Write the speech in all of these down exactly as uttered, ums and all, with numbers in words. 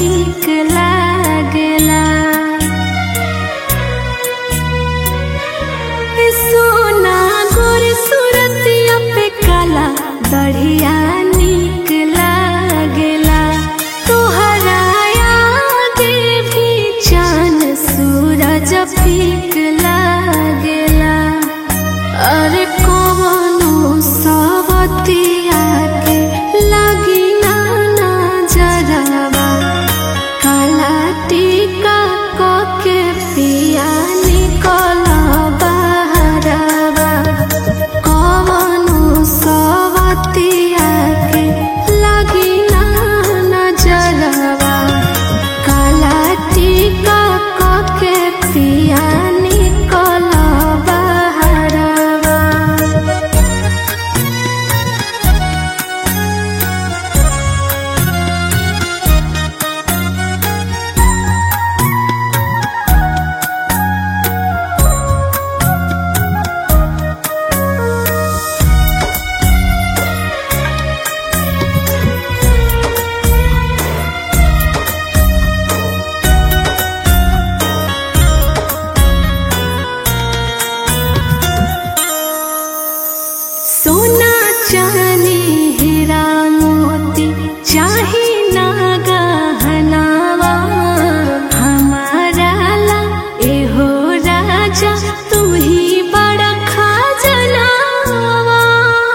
नीक लागेला। सोना गोर सूरतिया पे काला दढ़िया नीक लागेला। तोहरा आगे भी चाँद सूरज फीक लागेला। अरे कौनो सवतिया के लगी ना नजरवा, काला टीका क के पिया निकल बहरवा। कौनो सवतिया के लगी ना नजरवा, काला टीका क के पिया निकल बहरवा। सोना चांदी हीरा मोती चाहे ना गहनावा, हमारा ला एहो राजा तू ही बड़ा खजनावा।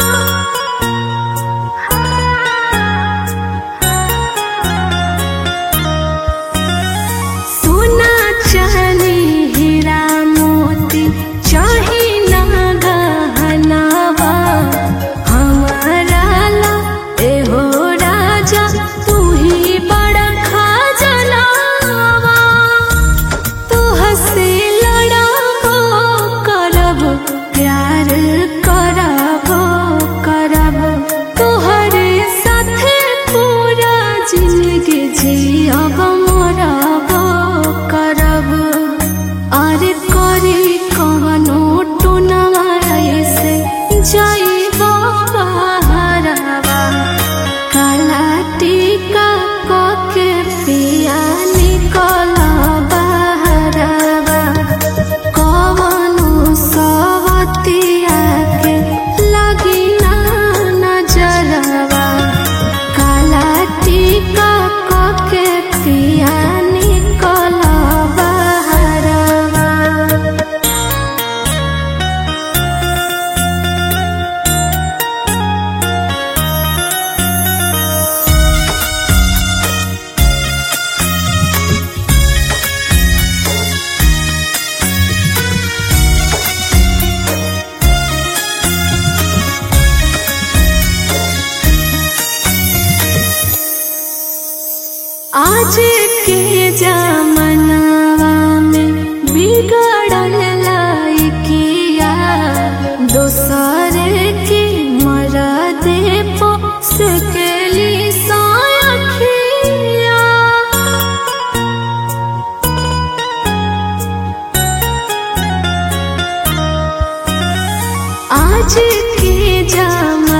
सोना चांदी हीरा मोती चाहे ना गहनावा, हमारा ला एहो राजा तू ही बड़ा खजनावा। तोहसे लड़बो करब प्यार करबो करब, तोहरे साथे पूरा जिंदगी जियब मरबो करब। अरे करी कवनो टोनवा ऐसे जाइबो बहरवा, काला टीका क के पिया निकल बहरवा। कवनो सवतिया के लगी ना नजरवा, काला टीका क के पिया निकल बहरवा। आज के जमानावा में बिगड़ल लायकिया, दोसरे के मरदे पोस के ली साखिया। आज के जमाना